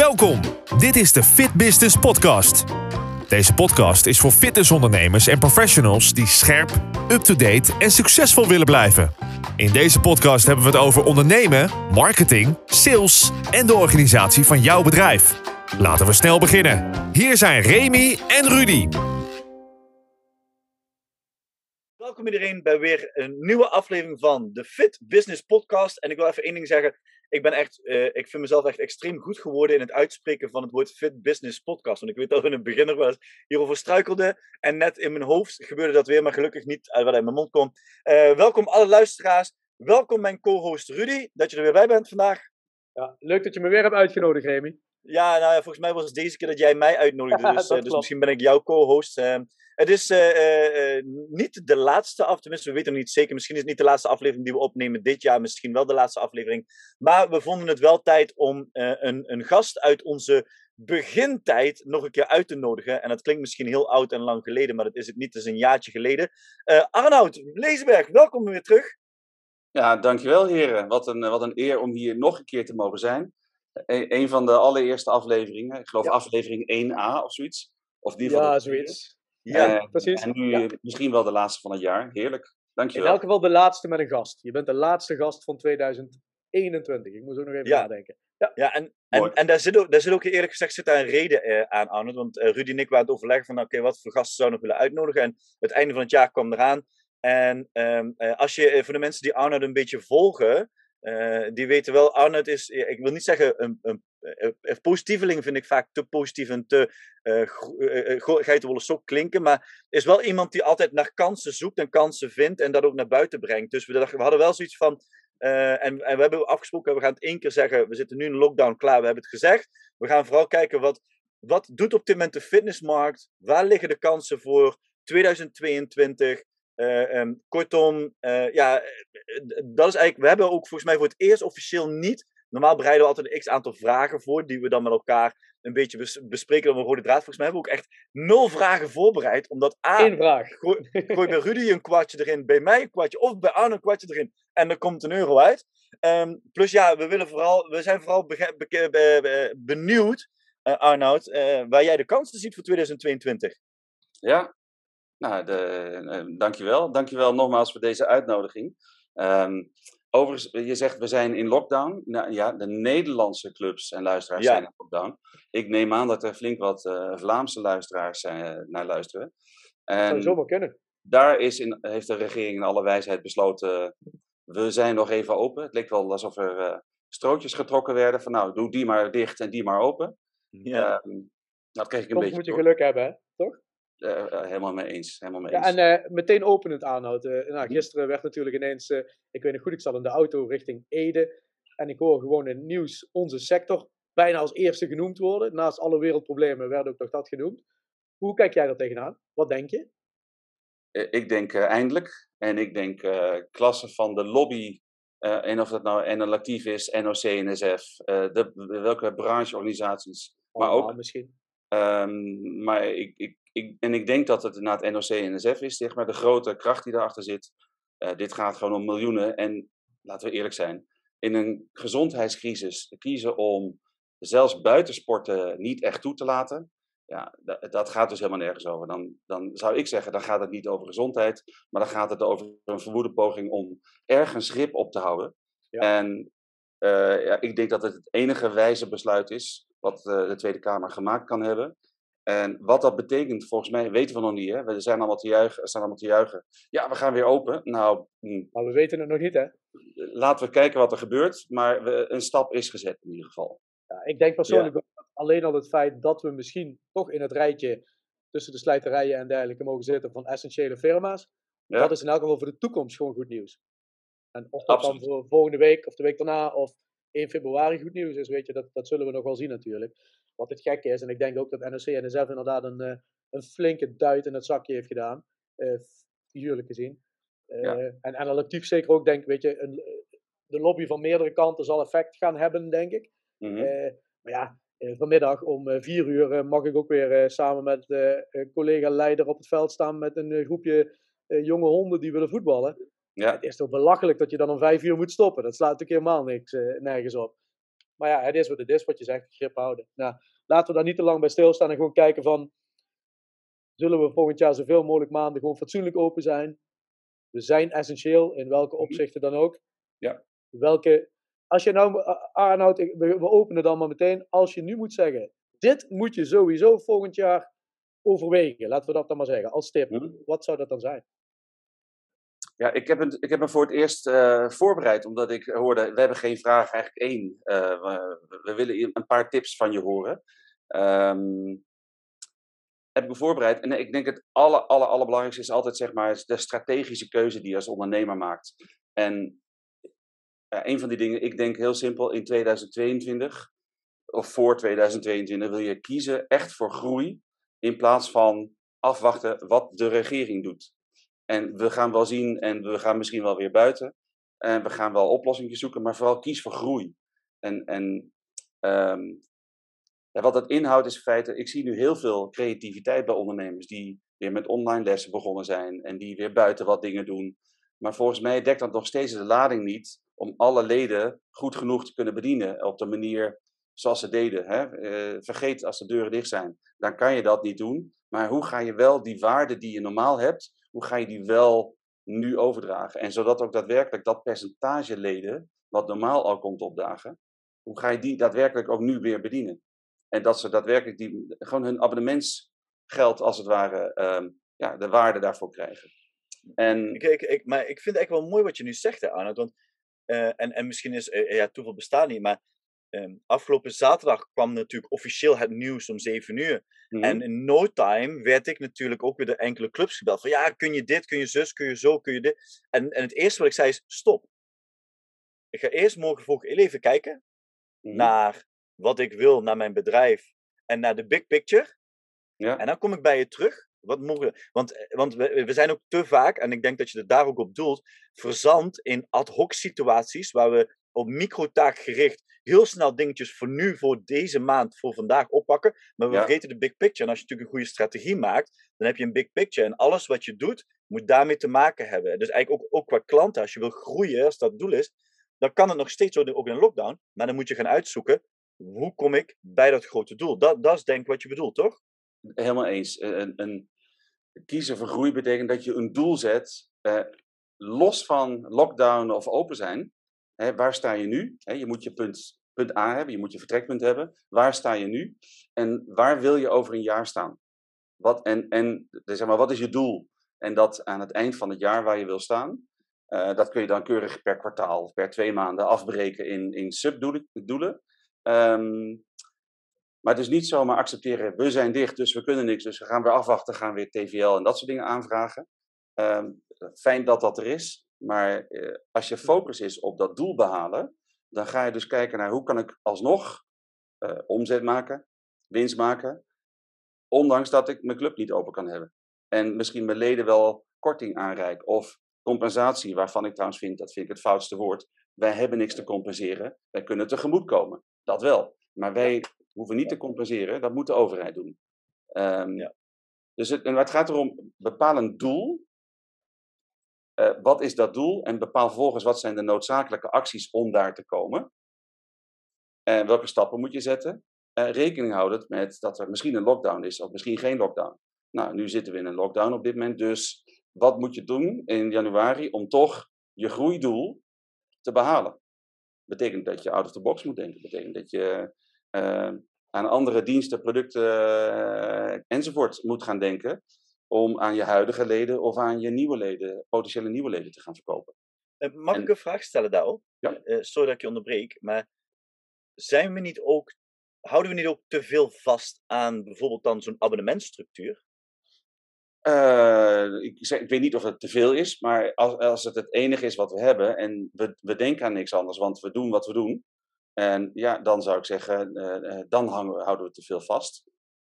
Welkom, dit is de Fit Business Podcast. Deze podcast is voor fitnessondernemers en professionals die scherp, up-to-date en succesvol willen blijven. In deze podcast hebben we het over ondernemen, marketing, sales en de organisatie van jouw bedrijf. Laten we snel beginnen. Hier zijn Remy en Rudy. Welkom iedereen bij weer een nieuwe aflevering van de Fit Business Podcast. En ik wil even één ding zeggen. Ik vind mezelf echt extreem goed geworden in het uitspreken van het woord Fit Business Podcast. Want ik weet dat we in het begin nog wel eens hierover struikelden. En net in mijn hoofd gebeurde dat weer, maar gelukkig niet uit wat uit mijn mond komt. Welkom alle luisteraars. Welkom mijn co-host Rudy, dat je er weer bij bent vandaag. Ja, leuk dat je me weer hebt uitgenodigd, Remy. Ja, nou ja, volgens mij was het deze keer dat jij mij uitnodigde. Dus misschien ben ik jouw co-host. Het is niet de laatste tenminste we weten nog niet zeker. Misschien is het niet de laatste aflevering die we opnemen dit jaar. Misschien wel de laatste aflevering. Maar we vonden het wel tijd om een gast uit onze begintijd nog een keer uit te nodigen. En dat klinkt misschien heel oud en lang geleden, maar dat is het niet. Het is een jaartje geleden. Arnoud Lezenberg, welkom weer terug. Ja, dankjewel heren. Wat een eer om hier nog een keer te mogen zijn. Een van de allereerste afleveringen. Ik geloof aflevering 1A of zoiets. Of die van ja, zoiets. Ja, precies. En nu misschien wel de laatste van het jaar. Heerlijk. Dankjewel. In elk geval de laatste met een gast. Je bent de laatste gast van 2021. Ik moet ook nog even nadenken. Ja, en daar zit ook eerlijk gezegd daar een reden aan, Arnold. Want Rudy en ik waren het overleggen van oké, wat voor gasten zouden we nog willen uitnodigen. En het einde van het jaar kwam eraan. En als je, voor de mensen die Arnold een beetje volgen, die weten wel, Arnold is, ik wil niet zeggen, een positieveling vind ik vaak te positief en te geitenwolle sok klinken, maar is wel iemand die altijd naar kansen zoekt en kansen vindt en dat ook naar buiten brengt. Dus we hadden wel zoiets van, en we hebben afgesproken, we gaan het 1 keer zeggen, we zitten nu in lockdown, klaar, we hebben het gezegd. We gaan vooral kijken, wat doet op dit moment de fitnessmarkt? Waar liggen de kansen voor 2022? Kortom, dat is eigenlijk, we hebben ook volgens mij voor het eerst officieel niet, normaal bereiden we altijd een x-aantal vragen voor, die we dan met elkaar een beetje bespreken dan een rode draad. Volgens mij hebben we ook echt 0 vragen voorbereid, omdat Eén vraag. Gooi bij Rudy een kwartje erin, bij mij een kwartje, of bij Arno een kwartje erin, en er komt €1 uit. Plus ja, we zijn vooral benieuwd, Arnoud, waar jij de kansen ziet voor 2022. Ja. Nou, dankjewel. Dankjewel nogmaals voor deze uitnodiging. Overigens, je zegt we zijn in lockdown. Nou ja, de Nederlandse clubs en luisteraars zijn in lockdown. Ik neem aan dat er flink wat Vlaamse luisteraars naar luisteren. Dat zou zomaar kunnen. Daar heeft de regering in alle wijsheid besloten, we zijn nog even open. Het leek wel alsof er strootjes getrokken werden van nou, doe die maar dicht en die maar open. Ja. Dat kreeg ik een Soms beetje moet je geluk hebben, hè? Toch? Helemaal mee eens. Ja, en meteen openend Arnoud. Gisteren werd natuurlijk ineens, ik weet nog goed, ik zat in de auto richting Ede en ik hoor gewoon in het nieuws onze sector bijna als eerste genoemd worden. Naast alle wereldproblemen werd ook nog dat genoemd. Hoe kijk jij daar tegenaan? Wat denk je? Ik denk eindelijk. En ik denk klassen van de lobby, en of dat nou NL Actief is, NOC, NSF, welke brancheorganisaties, maar ook misschien. Maar ik denk dat het inderdaad NOC en NSF is, zeg maar, de grote kracht die daarachter zit. Dit gaat gewoon om miljoenen. En laten we eerlijk zijn, in een gezondheidscrisis kiezen om zelfs buitensporten niet echt toe te laten. Ja, dat gaat dus helemaal nergens over. Dan zou ik zeggen, dan gaat het niet over gezondheid, maar dan gaat het over een verwoede poging om ergens grip op te houden. Ja. En ik denk dat het enige wijze besluit is wat de Tweede Kamer gemaakt kan hebben. En wat dat betekent, volgens mij, weten we nog niet. Hè? We zijn allemaal te juichen. Ja, we gaan weer open. Nou, maar we weten het nog niet, hè? Laten we kijken wat er gebeurt. Maar een stap is gezet in ieder geval. Ja, ik denk persoonlijk ook alleen al het feit dat we misschien toch in het rijtje tussen de slijterijen en dergelijke mogen zitten van essentiële firma's. Ja. Dat is in elk geval voor de toekomst gewoon goed nieuws. En of dat dan voor volgende week of de week daarna of 1 februari goed nieuws is, weet je, dat zullen we nog wel zien natuurlijk. Wat het gekke is, en ik denk ook dat NOC en NSF inderdaad een flinke duit in het zakje heeft gedaan, figuurlijk gezien. En Actief zeker ook, denk weet je, de lobby van meerdere kanten zal effect gaan hebben, denk ik. Maar ja, vanmiddag om 4 mag ik ook weer samen met collega Leider op het veld staan met een groepje jonge honden die willen voetballen. Ja. Het is toch belachelijk dat je dan om 5 uur moet stoppen. Dat slaat natuurlijk helemaal nergens op. Maar ja, het is wat het is, wat je zegt, grip houden. Nou, laten we daar niet te lang bij stilstaan en gewoon kijken van, zullen we volgend jaar zoveel mogelijk maanden gewoon fatsoenlijk open zijn? We zijn essentieel, in welke opzichten dan ook. Ja. Als je nou aanhoudt, we openen dan maar meteen, als je nu moet zeggen, dit moet je sowieso volgend jaar overwegen, laten we dat dan maar zeggen, als tip. Wat zou dat dan zijn? Ja, ik heb me voor het eerst voorbereid, omdat ik hoorde, we hebben geen vraag, eigenlijk één. We willen een paar tips van je horen. Heb ik me voorbereid. En ik denk het allerbelangrijkste is altijd, zeg maar, de strategische keuze die je als ondernemer maakt. En een van die dingen, ik denk heel simpel, in 2022, of voor 2022, wil je kiezen echt voor groei, in plaats van afwachten wat de regering doet. En we gaan wel zien en we gaan misschien wel weer buiten. En we gaan wel oplossingen zoeken, maar vooral kies voor groei. Wat dat inhoudt is in feite, ik zie nu heel veel creativiteit bij ondernemers die weer met online lessen begonnen zijn en die weer buiten wat dingen doen. Maar volgens mij dekt dat nog steeds de lading niet om alle leden goed genoeg te kunnen bedienen op de manier zoals ze deden. Hè? Vergeet als de deuren dicht zijn, dan kan je dat niet doen. Maar hoe ga je wel die waarde die je normaal hebt, hoe ga je die wel nu overdragen? En zodat ook daadwerkelijk dat percentage leden, wat normaal al komt opdagen, hoe ga je die daadwerkelijk ook nu weer bedienen? En dat ze daadwerkelijk gewoon hun abonnementsgeld, als het ware, de waarde daarvoor krijgen. En... Maar ik vind het echt wel mooi wat je nu zegt, hè, Arnoud. Want, en misschien is toeval bestaat niet, maar afgelopen zaterdag kwam natuurlijk officieel het nieuws om 7 uur. En in no time werd ik natuurlijk ook weer door enkele clubs gebeld. Van ja, kun je dit, kun je zus, kun je zo, kun je dit. En het eerste wat ik zei is, stop. Ik ga eerst morgen vroeg even kijken naar wat ik wil, naar mijn bedrijf en naar de big picture. Ja. En dan kom ik bij je terug. Wat mogen we? Want we zijn ook te vaak, en ik denk dat je er daar ook op doelt, verzand in ad hoc situaties waar we op microtaak gericht heel snel dingetjes voor nu, voor deze maand, voor vandaag oppakken. Maar we vergeten de big picture. En als je natuurlijk een goede strategie maakt, dan heb je een big picture. En alles wat je doet, moet daarmee te maken hebben. Dus eigenlijk ook qua klanten, als je wil groeien, als dat het doel is, dan kan het nog steeds ook in een lockdown. Maar dan moet je gaan uitzoeken, hoe kom ik bij dat grote doel? Dat is denk ik wat je bedoelt, toch? Helemaal eens. Kiezen voor groei betekent dat je een doel zet, los van lockdown of open zijn. Waar sta je nu? Je moet je punt A hebben, je moet je vertrekpunt hebben. Waar sta je nu? En waar wil je over een jaar staan? Wat is je doel? En dat aan het eind van het jaar waar je wil staan, dat kun je dan keurig per kwartaal of per 2 maanden afbreken in subdoelen. Maar het is niet zomaar accepteren, we zijn dicht, dus we kunnen niks, dus we gaan weer afwachten, gaan weer TVL en dat soort dingen aanvragen. Fijn dat dat er is, maar als je focus is op dat doel behalen, dan ga je dus kijken naar hoe kan ik alsnog omzet maken, winst maken, ondanks dat ik mijn club niet open kan hebben. En misschien mijn leden wel korting aanreik of compensatie, waarvan ik trouwens vind, dat vind ik het foutste woord, wij hebben niks te compenseren, wij kunnen tegemoetkomen, dat wel. Maar wij hoeven niet te compenseren, dat moet de overheid doen. Dus het gaat erom, bepaal een doel. Wat is dat doel? En bepaal vervolgens wat zijn de noodzakelijke acties om daar te komen. Welke stappen moet je zetten? Rekening houden met dat er misschien een lockdown is of misschien geen lockdown. Nou, nu zitten we in een lockdown op dit moment, dus wat moet je doen in januari om toch je groeidoel te behalen? Betekent dat je out of the box moet denken. Betekent dat je aan andere diensten, producten enzovoort moet gaan denken om aan je huidige leden of aan je nieuwe leden, potentiële nieuwe leden te gaan verkopen. Mag ik een vraag stellen daarop? Ja. Sorry dat ik je onderbreek, maar houden we niet ook te veel vast aan bijvoorbeeld dan zo'n abonnementstructuur? Ik weet niet of het te veel is, maar als het enige is wat we hebben en we denken aan niks anders, want we doen wat we doen, en ja, dan zou ik zeggen, dan houden we te veel vast.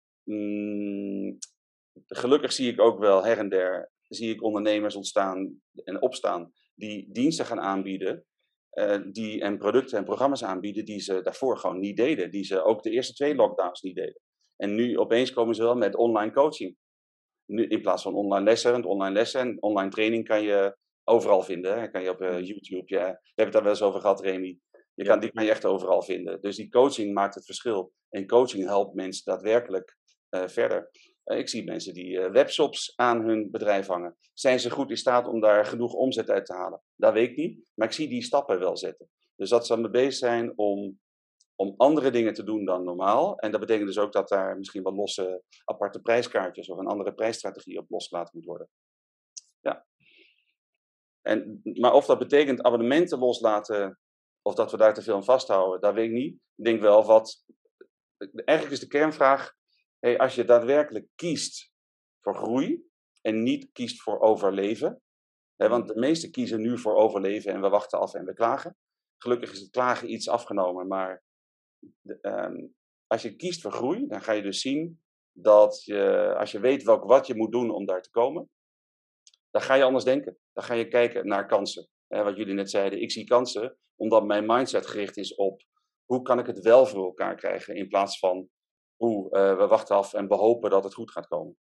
Gelukkig zie ik ook wel her en der, zie ik ondernemers ontstaan en opstaan die diensten gaan aanbieden, en producten en programma's aanbieden die ze daarvoor gewoon niet deden, die ze ook de eerste 2 lockdowns niet deden. En nu opeens komen ze wel met online coaching. Nu, in plaats van online lessen, want online lessen en online training kan je overal vinden. Hè? Kan je op YouTube, we hebben het daar wel eens over gehad, Remy. Die kan je echt overal vinden. Dus die coaching maakt het verschil. En coaching helpt mensen daadwerkelijk verder. Ik zie mensen die webshops aan hun bedrijf hangen. Zijn ze goed in staat om daar genoeg omzet uit te halen? Dat weet ik niet, maar ik zie die stappen wel zetten. Dus dat ze mee bezig zijn om andere dingen te doen dan normaal. En dat betekent dus ook dat daar misschien wat losse aparte prijskaartjes of een andere prijsstrategie op losgelaten moet worden. Ja. Maar of dat betekent abonnementen loslaten of dat we daar te veel aan vasthouden, dat weet ik niet. Ik denk wel eigenlijk is de kernvraag, als je daadwerkelijk kiest voor groei en niet kiest voor overleven, want de meesten kiezen nu voor overleven en we wachten af en we klagen. Gelukkig is het klagen iets afgenomen, maar als je kiest voor groei, dan ga je dus zien dat als je weet wat je moet doen om daar te komen, dan ga je anders denken. Dan ga je kijken naar kansen. Wat jullie net zeiden, ik zie kansen, omdat mijn mindset gericht is op hoe kan ik het wel voor elkaar krijgen, in plaats van we wachten af en hopen dat het goed gaat komen.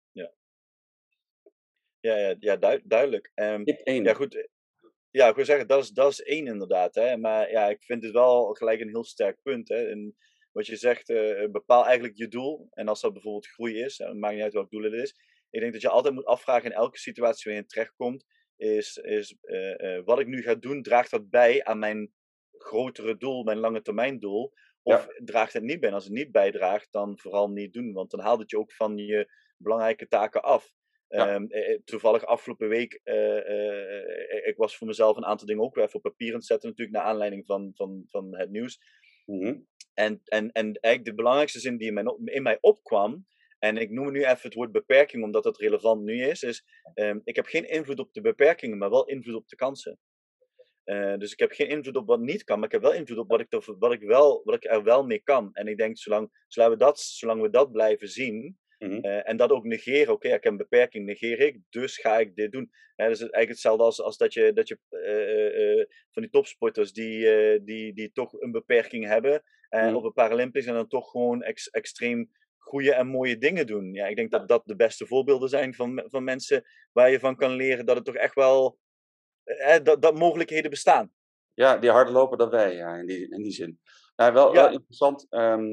Ja, duidelijk. Tip 1. Ja, goed. Ja, ik wil zeggen, dat is één inderdaad. Hè. Maar ja, ik vind het wel gelijk een heel sterk punt. Hè. En wat je zegt, bepaal eigenlijk je doel. En als dat bijvoorbeeld groei is, maakt niet uit welk doel het is. Ik denk dat je altijd moet afvragen in elke situatie waarin je terechtkomt, is wat ik nu ga doen, draagt dat bij aan mijn grotere doel, mijn lange termijn doel? Of draagt het niet bij? En als het niet bijdraagt, dan vooral niet doen. Want dan haalt het je ook van je belangrijke taken af. Toevallig afgelopen week, ik was voor mezelf een aantal dingen ook weer even op papier aan het zetten, natuurlijk naar aanleiding van het nieuws. Mm-hmm. En eigenlijk de belangrijkste zin die in mij opkwam, en ik noem nu even het woord beperking, omdat het relevant nu is ik heb geen invloed op de beperkingen, maar wel invloed op de kansen. Dus ik heb geen invloed op wat niet kan, maar ik heb wel invloed op wat ik er wel mee kan. En ik denk, zolang we dat blijven zien, en dat ook negeren, oké, ik heb een beperking, negeer ik, dus ga ik dit doen. Dus het is eigenlijk hetzelfde als dat je van die topsporters die toch een beperking hebben op een Paralympics en dan toch gewoon extreem goede en mooie dingen doen. Ja, ik denk dat dat de beste voorbeelden zijn van mensen waar je van kan leren dat het toch echt wel dat mogelijkheden bestaan. Ja, die harder lopen dan wij, ja, in die zin. Nou, wel interessant.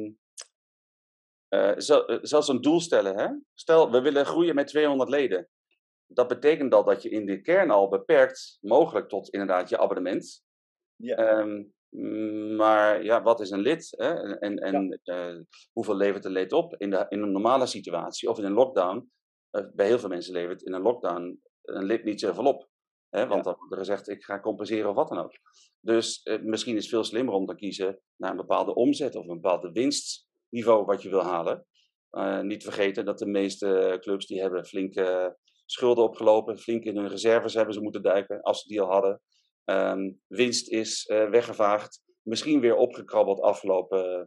Zelfs een doel stellen. Hè? Stel, we willen groeien met 200 leden. Dat betekent dat je in de kern al beperkt, mogelijk tot inderdaad je abonnement. Ja. Maar ja, wat is een lid? Hè? Hoeveel levert een lid op? In een normale situatie of in een lockdown. Bij heel veel mensen levert in een lockdown een lid niet zoveel op. Want dan wordt er gezegd, ik ga compenseren of wat dan ook. Dus misschien is het veel slimmer om te kiezen naar een bepaalde omzet of een bepaalde winstniveau wat je wil halen. Niet vergeten dat de meeste clubs die hebben flinke schulden opgelopen. Flink in hun reserves hebben ze moeten duiken, als ze die al hadden. Winst is weggevaagd. Misschien weer opgekrabbeld afgelopen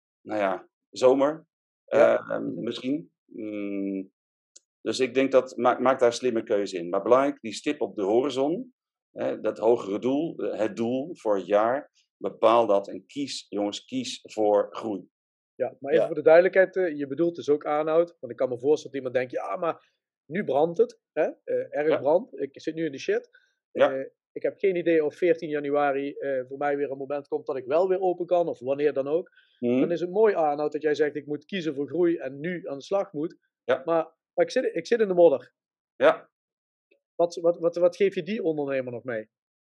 zomer. Misschien. Dus ik denk dat, maak daar slimme keuze in. Maar belangrijk, die stip op de horizon, dat hogere doel, het doel voor het jaar, bepaal dat en kies voor groei. Ja, maar even voor de duidelijkheid, je bedoelt dus ook aanhoud. Want ik kan me voorstellen dat iemand denkt, ja, maar nu brandt het. Erg brand, ik zit nu in de shit. Ik heb geen idee of 14 januari voor mij weer een moment komt dat ik wel weer open kan, of wanneer dan ook. Dan is het mooi aanhoud dat jij zegt, ik moet kiezen voor groei en nu aan de slag moet. Ja. Maar ik zit in de modder. Ja. Wat geef je die ondernemer nog mee?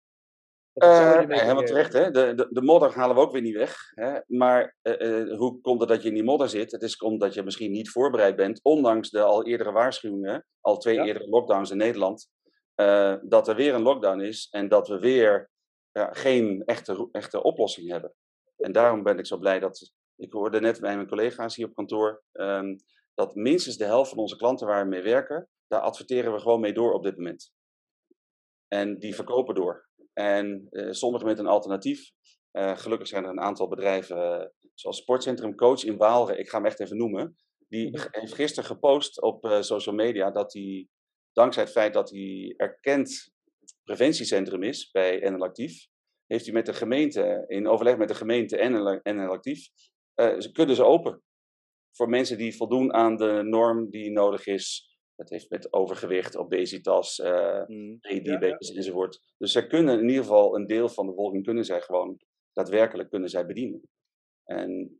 Helemaal terecht, hè? De modder halen we ook weer niet weg. Hè? Maar hoe komt het dat je in die modder zit? Het is omdat je misschien niet voorbereid bent, ondanks de al eerdere waarschuwingen, al 2 eerdere lockdowns in Nederland, dat er weer een lockdown is en dat we weer geen echte oplossing hebben. En daarom ben ik zo blij dat, ik hoorde net bij mijn collega's hier op kantoor, dat minstens de helft van onze klanten waar we mee werken, daar adverteren we gewoon mee door op dit moment. En die verkopen door. En sommigen met een alternatief. Gelukkig zijn er een aantal bedrijven, zoals Sportcentrum Coach in Waalre, ik ga hem echt even noemen. Die heeft gisteren gepost op social media dat hij, dankzij het feit dat hij erkend preventiecentrum is bij NL Actief, heeft hij met de gemeente, in overleg met de gemeente en NL Actief, kunnen ze open. Voor mensen die voldoen aan de norm die nodig is. Het heeft met overgewicht, obesitas, diabetes enzovoort. Dus zij kunnen in ieder geval een deel van de bevolking kunnen zij gewoon daadwerkelijk kunnen zij bedienen. En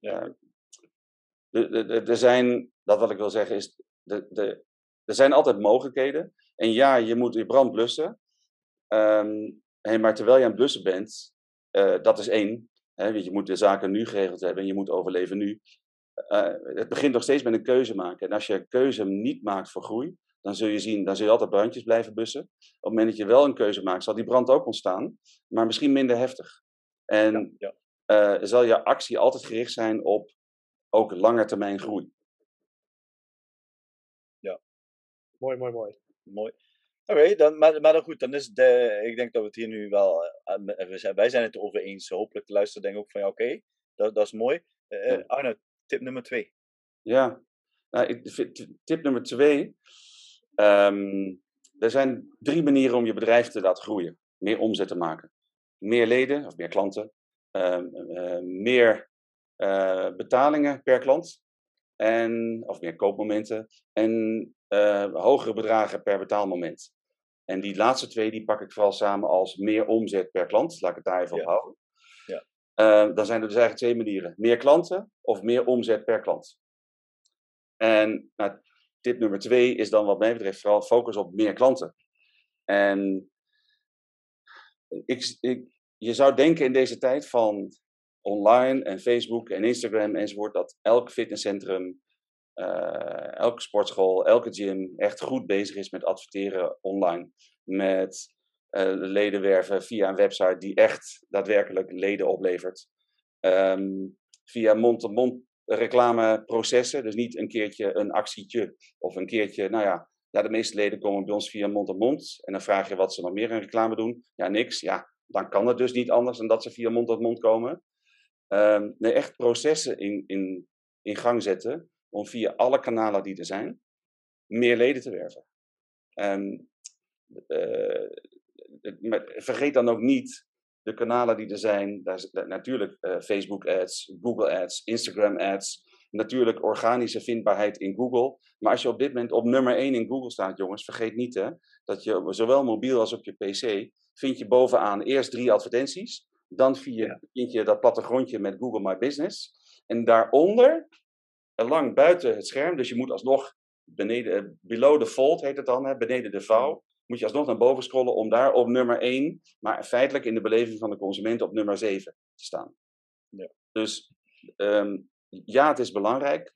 er zijn, dat wat ik wil zeggen is, er zijn altijd mogelijkheden. En ja, je moet je brand blussen. Maar terwijl je aan het blussen bent, dat is één. Want je moet de zaken nu geregeld hebben en je moet overleven nu. Het begint nog steeds met een keuze maken. En als je een keuze niet maakt voor groei, dan zul je altijd brandjes blijven blussen. Op het moment dat je wel een keuze maakt, zal die brand ook ontstaan, maar misschien minder heftig. En zal je actie altijd gericht zijn op ook langetermijn groei. Ja. Mooi. Oké, maar dan goed, ik denk dat we het hier nu wel, wij zijn het erover eens, hopelijk de luisteraar denkt ook van oké, dat is mooi. Arno, tip nummer 2. Ja, nou, tip nummer 2, er zijn 3 manieren om je bedrijf te laten groeien. Meer omzet te maken. Meer leden of meer klanten. Meer betalingen per klant. Of meer koopmomenten. En hogere bedragen per betaalmoment. En die laatste 2 die pak ik vooral samen als meer omzet per klant. Laat ik het daar even op houden. Ja. Dan zijn er dus eigenlijk 2 manieren. Meer klanten of meer omzet per klant. En tip nummer 2 is dan wat mij betreft vooral focus op meer klanten. En je zou denken in deze tijd van online en Facebook en Instagram enzovoort, dat elk fitnesscentrum, elke sportschool, elke gym echt goed bezig is met adverteren online. Met leden werven via een website die echt daadwerkelijk leden oplevert. Via mond-to-mond reclameprocessen, dus niet een keertje een actietje of een keertje, de meeste leden komen bij ons via mond-to-mond en dan vraag je wat ze nog meer in reclame doen. Ja, niks. Ja, dan kan het dus niet anders dan dat ze via mond-tot-mond komen. Nee, echt processen in gang zetten om via alle kanalen die er zijn, meer leden te werven. Vergeet dan ook niet de kanalen die er zijn. Daar is natuurlijk Facebook ads, Google ads, Instagram ads. Natuurlijk organische vindbaarheid in Google. Maar als je op dit moment op nummer 1 in Google staat, jongens, vergeet niet dat je zowel mobiel als op je PC vind je bovenaan eerst 3 advertenties. Dan vind je dat plattegrondje met Google My Business. En daaronder, lang buiten het scherm, dus je moet alsnog beneden, below the fold heet het dan, beneden de vouw, moet je alsnog naar boven scrollen om daar op nummer 1, maar feitelijk in de beleving van de consument op nummer 7 te staan. Ja. Dus het is belangrijk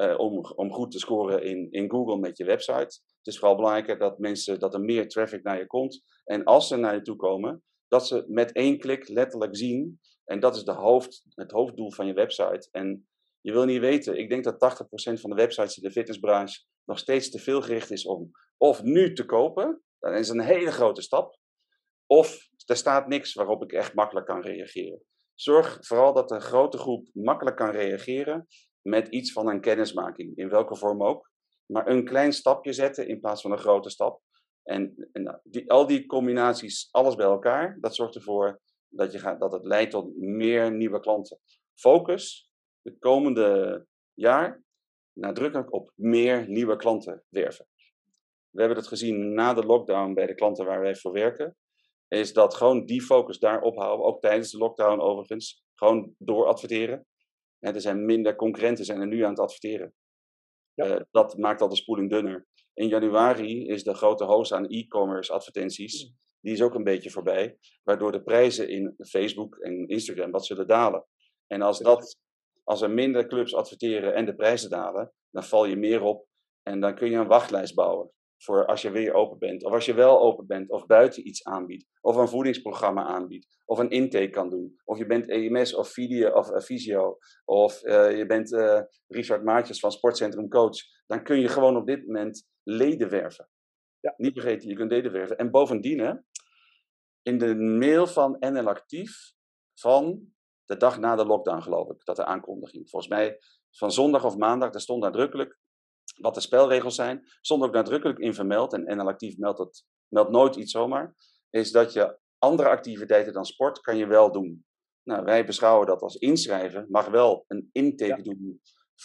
om goed te scoren in Google met je website. Het is vooral belangrijk dat er meer traffic naar je komt. En als ze naar je toe komen, dat ze met 1 klik letterlijk zien. En dat is het hoofddoel van je website. En je wil niet weten, ik denk dat 80% van de websites in de fitnessbranche nog steeds te veel gericht is om of nu te kopen. Dat is een hele grote stap. Of er staat niks waarop ik echt makkelijk kan reageren. Zorg vooral dat de grote groep makkelijk kan reageren met iets van een kennismaking, in welke vorm ook. Maar een klein stapje zetten in plaats van een grote stap. En al die combinaties, alles bij elkaar, dat zorgt ervoor dat het leidt tot meer nieuwe klanten. Focus de komende jaar nadrukkelijk op meer nieuwe klanten werven. We hebben het gezien na de lockdown bij de klanten waar wij voor werken. Is dat gewoon die focus daarop houden, ook tijdens de lockdown overigens. Gewoon door adverteren. Er zijn minder concurrenten zijn er nu aan het adverteren. Ja. Dat maakt al de spoeling dunner. In januari is de grote hoos aan e-commerce advertenties, die is ook een beetje voorbij. Waardoor de prijzen in Facebook en Instagram wat zullen dalen. En als er minder clubs adverteren en de prijzen dalen, dan val je meer op. En dan kun je een wachtlijst bouwen. Voor als je weer open bent, of als je wel open bent, of buiten iets aanbiedt, of een voedingsprogramma aanbiedt, of een intake kan doen, of je bent EMS of fysio, of je bent Richard Maartjes van Sportcentrum Coach, dan kun je gewoon op dit moment leden werven. Ja. Niet vergeten, je kunt leden werven. En bovendien, in de mail van NL Actief van de dag na de lockdown, geloof ik, dat de aankondiging. Volgens mij van zondag of maandag, daar stond nadrukkelijk wat de spelregels zijn, stond ook nadrukkelijk in vermeld, en NL Actief meldt nooit iets zomaar, is dat je andere activiteiten dan sport kan je wel doen. Nou, wij beschouwen dat als inschrijven, mag wel een intake doen,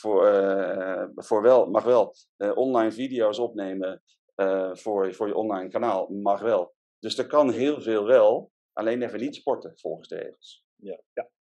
mag wel online video's opnemen voor je online kanaal, mag wel. Dus er kan heel veel wel, alleen even niet sporten volgens de regels. Ja.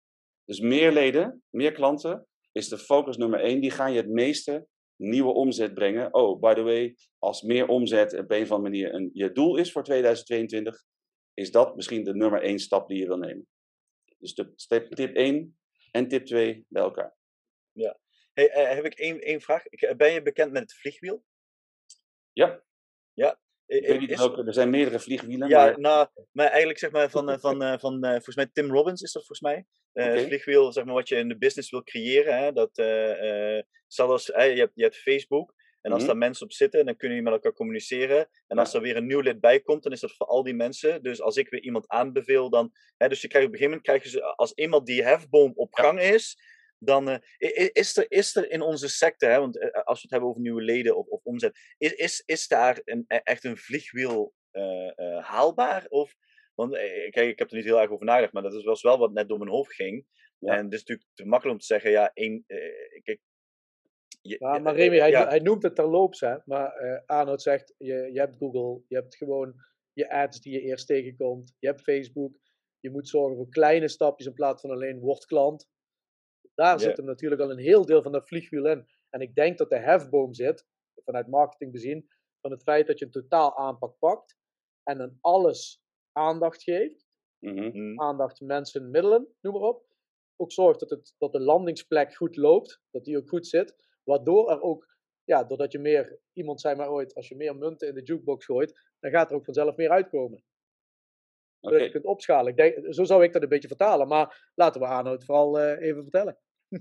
Dus meer leden, meer klanten is de focus nummer 1. Die gaan je het meeste nieuwe omzet brengen. Oh, by the way, als meer omzet op een of andere manier je doel is voor 2022, is dat misschien de nummer 1 stap die je wil nemen. Dus tip 1 en tip 2 bij elkaar. Ja. Hey, heb ik één vraag? Ben je bekend met het vliegwiel? Ja. Ja. Ik weet niet welke, er zijn meerdere vliegwielen. Ja, maar eigenlijk zeg maar van volgens mij Tim Robbins is dat volgens mij. Het vliegwiel, zeg maar, wat je in de business wil creëren. Hè, dat, zelfs, je hebt Facebook. En als daar mensen op zitten, dan kunnen die met elkaar communiceren. En als er weer een nieuw lid bij komt, dan is dat voor al die mensen. Dus als ik weer iemand aanbeveel, dan... dus je krijgt op een gegeven moment, krijg je als eenmaal die hefboom op gang is... Dan is er in onze sector, hè, want als we het hebben over nieuwe leden of omzet, is daar echt een vliegwiel haalbaar? Want kijk, ik heb er niet heel erg over nagedacht, maar dat was wel wat net door mijn hoofd ging. Ja. En het is natuurlijk te makkelijk om te zeggen, ja, kijk... maar Remy, hij noemt het terloops, hè. Maar Arnoud zegt, je hebt Google, je hebt gewoon je ads die je eerst tegenkomt, je hebt Facebook. Je moet zorgen voor kleine stapjes in plaats van alleen word klant. Daar zit hem natuurlijk al een heel deel van dat vliegwiel in. En ik denk dat de hefboom zit, vanuit marketing bezien, van het feit dat je een totaal aanpak pakt en aan alles aandacht geeft. Aandacht, mensen, middelen, noem maar op. Ook zorgt dat de landingsplek goed loopt, dat die ook goed zit. Waardoor er ook, doordat je meer, iemand zei maar ooit, als je meer munten in de jukebox gooit, dan gaat er ook vanzelf meer uitkomen. Zodat je kunt opschalen. Zo zou ik dat een beetje vertalen. Maar laten we Arnoud vooral even vertellen.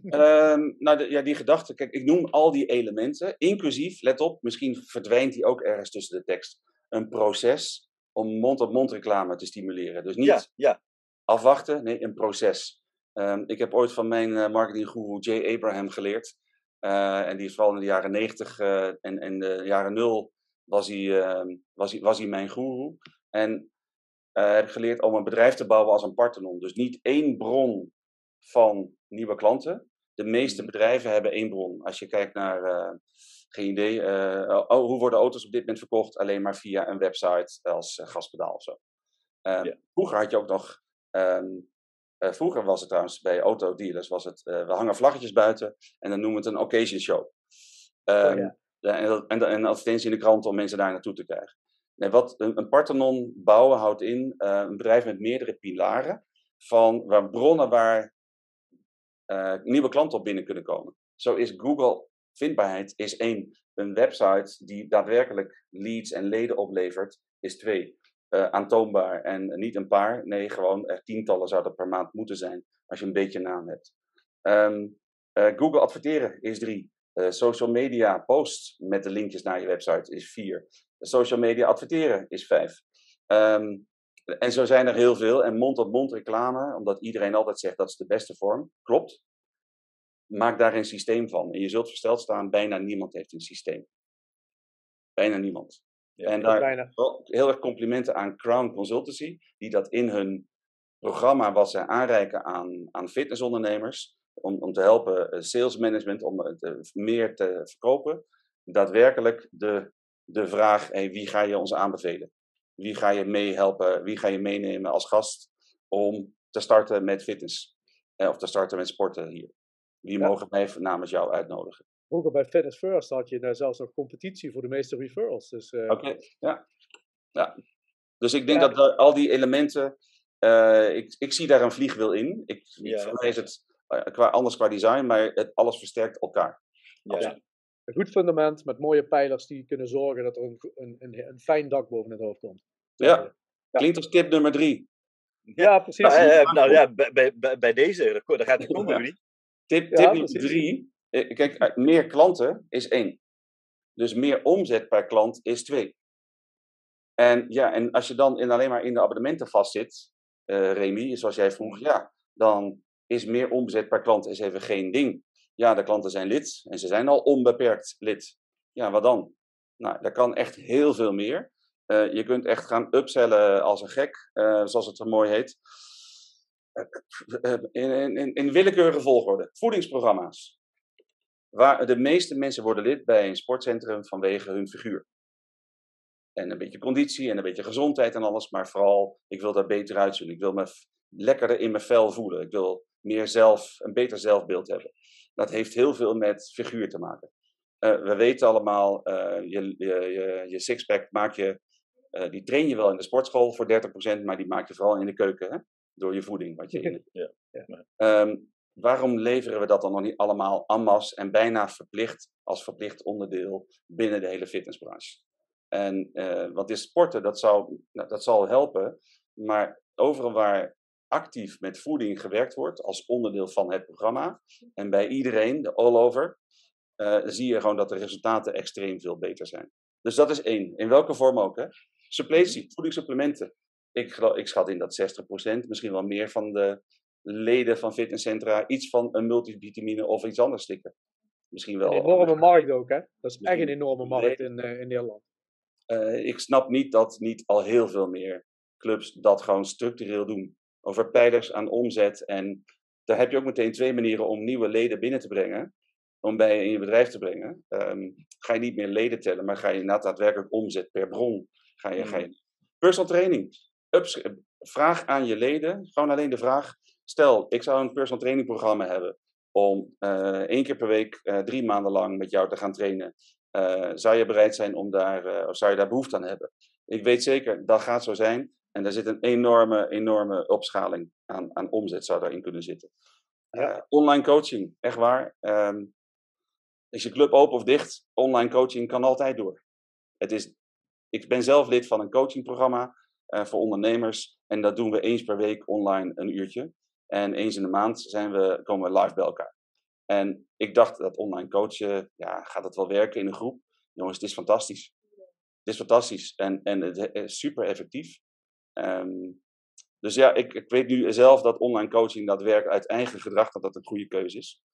Die gedachte. Kijk, ik noem al die elementen. Inclusief, let op, misschien verdwijnt die ook ergens tussen de tekst. Een proces om mond-op-mond reclame te stimuleren. Dus niet afwachten, nee, een proces. Ik heb ooit van mijn marketinggoeroe Jay Abraham geleerd. En die is vooral in de jaren 90 en de jaren 0 was hij mijn goeroe. En heb geleerd om een bedrijf te bouwen als een Parthenon. Dus niet één bron van nieuwe klanten. De meeste bedrijven hebben één bron. Als je kijkt naar, geen idee, hoe worden auto's op dit moment verkocht? Alleen maar via een website als gaspedaal of zo. Vroeger had je ook nog, vroeger was het trouwens bij autodealers, we hangen vlaggetjes buiten en dan noemen we het een occasion show. En advertentie in de krant om mensen daar naartoe te krijgen. Nee, wat een Parthenon bouwen houdt in een bedrijf met meerdere pilaren waar bronnen waar nieuwe klanten op binnen kunnen komen. Zo is Google vindbaarheid is 1. Een website die daadwerkelijk leads en leden oplevert is 2. Aantoonbaar en niet een paar. Nee, gewoon tientallen zou dat per maand moeten zijn als je een beetje naam hebt. Google adverteren is 3. Social media posts met de linkjes naar je website is 4. Social media adverteren is 5. En zo zijn er heel veel. En mond-op-mond reclame, omdat iedereen altijd zegt dat is de beste vorm. Klopt. Maak daar een systeem van. En je zult versteld staan, bijna niemand heeft een systeem. Bijna niemand. Ja, en daar heel erg complimenten aan Crown Consultancy, die dat in hun programma wat ze aanreiken aan fitnessondernemers, om te helpen sales management, om meer te verkopen, daadwerkelijk de vraag, wie ga je ons aanbevelen? Wie ga je meehelpen? Wie ga je meenemen als gast om te starten met fitness? Of te starten met sporten hier? Wie mogen wij namens jou uitnodigen? Vroeger bij Fitness First had je daar zelfs nog competitie voor de meeste referrals. Dus, Oké. Dus ik denk dat al die elementen, ik zie daar een vliegwiel in. Voor mij is het anders qua design, maar alles versterkt elkaar. Een goed fundament met mooie pijlers die kunnen zorgen dat er een fijn dak boven het hoofd komt. Klinkt als tip nummer 3. Ja, precies. Bij deze, daar gaat het komen, Rudy. Tip nummer 3. Kijk, meer klanten is 1. Dus meer omzet per klant is 2. En als je dan alleen maar in de abonnementen vastzit, Remy, zoals jij vroeg, dan is meer omzet per klant is even geen ding. Ja, de klanten zijn lid en ze zijn al onbeperkt lid. Ja, wat dan? Nou, dat kan echt heel veel meer. Je kunt echt gaan upsellen als een gek, zoals het zo mooi heet. In willekeurige volgorde. Voedingsprogramma's. Waar de meeste mensen worden lid bij een sportcentrum vanwege hun figuur. En een beetje conditie en een beetje gezondheid en alles. Maar vooral, ik wil daar beter uitzien. Ik wil lekkerder in mijn vel voelen. Ik wil een beter zelfbeeld hebben. Dat heeft heel veel met figuur te maken. We weten allemaal, je sixpack die train je wel in de sportschool voor 30%, maar die maak je vooral in de keuken, hè? Door je voeding. Wat je in. Waarom leveren we dat dan nog niet allemaal en masse en bijna verplicht onderdeel binnen de hele fitnessbranche? En wat is sporten, dat zal helpen, maar overal waar actief met voeding gewerkt wordt als onderdeel van het programma en bij iedereen, de all over, zie je gewoon dat de resultaten extreem veel beter zijn. Dus dat is 1. In welke vorm ook, hè? Suppletie, voedingssupplementen. Ik schat in dat 60%, misschien wel meer van de leden van fitnesscentra iets van een multivitamine of iets anders stikken. Misschien wel. Een enorme markt ook, hè? Dat is echt een enorme markt in Nederland. Ik snap niet dat niet al heel veel meer clubs dat gewoon structureel doen. Over pijlers aan omzet. En daar heb je ook meteen 2 manieren om nieuwe leden binnen te brengen. Om bij je in je bedrijf te brengen. Ga je niet meer leden tellen, maar ga je daadwerkelijk omzet per bron. Ga je personal training. Vraag aan je leden, gewoon alleen de vraag. Stel, ik zou een personal training programma hebben. Om 1 keer per week 3 maanden lang met jou te gaan trainen. Zou je bereid zijn om of zou je daar behoefte aan hebben? Ik weet zeker, dat gaat zo zijn. En daar zit een enorme opschaling aan omzet zou daarin kunnen zitten. Online coaching, echt waar. Is je club open of dicht? Online coaching kan altijd door. Ik ben zelf lid van een coachingprogramma voor ondernemers. En dat doen we eens per week online een uurtje. En eens in de maand komen we live bij elkaar. En ik dacht dat online coachen, gaat het wel werken in een groep? Jongens, het is fantastisch. Het is fantastisch en het is super effectief. Dus ja, ik weet nu zelf dat online coaching dat werkt uit eigen gedrag, dat een goede keuze is.